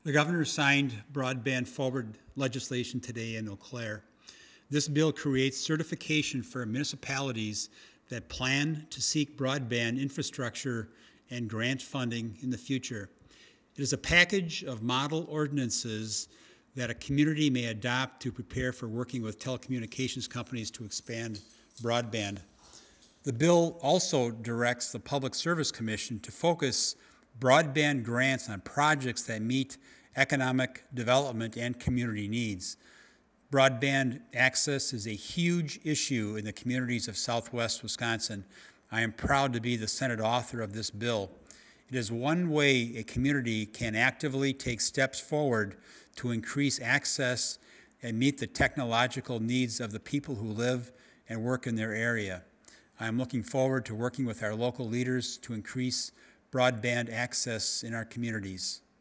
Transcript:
The governor signed broadband forward legislation today in Eau Claire. This bill creates certification for municipalities that plan to seek broadband infrastructure and grant funding in the future. It is a package of model ordinances that a community may adopt to prepare for working with telecommunications companies to expand broadband. The bill also directs the Public Service Commission to focus broadband grants on projects that meet economic development and community needs. Broadband access is a huge issue in the communities of Southwest Wisconsin. I am proud to be the Senate author of this bill. It is one way a community can actively take steps forward to increase access and meet the technological needs of the people who live and work in their area. I am looking forward to working with our local leaders to increase broadband access in our communities.